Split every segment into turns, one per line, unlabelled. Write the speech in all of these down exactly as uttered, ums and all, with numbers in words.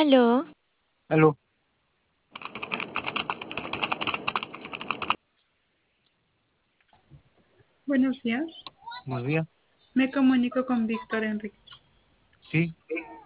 Aló,
Aló,
Buenos días,
buenos días.
me comunico con Víctor Enrique.
Sí,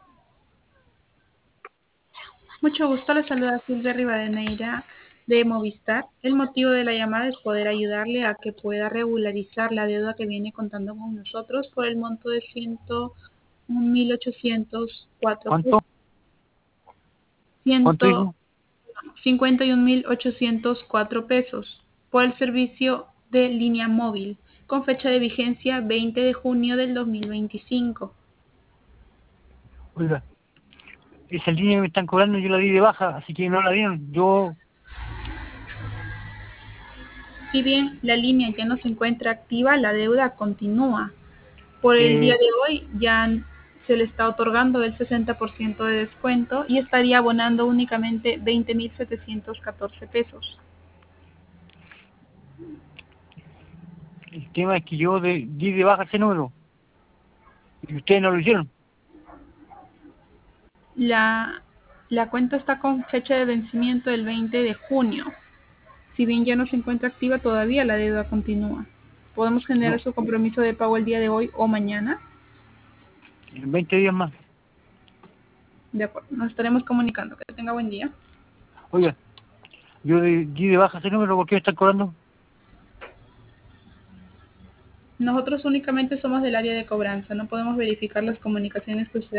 Mucho gusto, le saluda Silvia Rivadeneira de Movistar. El motivo de la llamada es poder ayudarle a que pueda regularizar la deuda que viene contando con nosotros por el monto de ciento un mil ochocientos cuatro
¿cuánto?
pesos.
¿Cuánto dijo?
ciento cincuenta y un mil ochocientos cuatro pesos por el servicio de línea móvil con fecha de vigencia veinte de junio del dos mil veinticinco.
Oiga, esa línea que me están cobrando yo la di de baja, así que no la dieron. Yo,
Si bien la línea ya no se encuentra activa, la deuda continúa. Por el día
eh,
de hoy ya se le está otorgando el sesenta por ciento de descuento y estaría abonando únicamente veinte mil setecientos catorce pesos.
el tema es que yo de- di de baja ese número y ustedes no lo hicieron.
La, la cuenta está con fecha de vencimiento el veinte de junio. Si bien ya no se encuentra activa todavía, la deuda continúa. Podemos generar
No,
su compromiso de pago el día de hoy o mañana.
en veinte días más.
De acuerdo, nos estaremos comunicando. Que tenga buen día.
Oiga, yo de- di de baja ese número, ¿por qué me están cobrando?
Nosotros únicamente somos del área de cobranza, no podemos verificar las comunicaciones que usted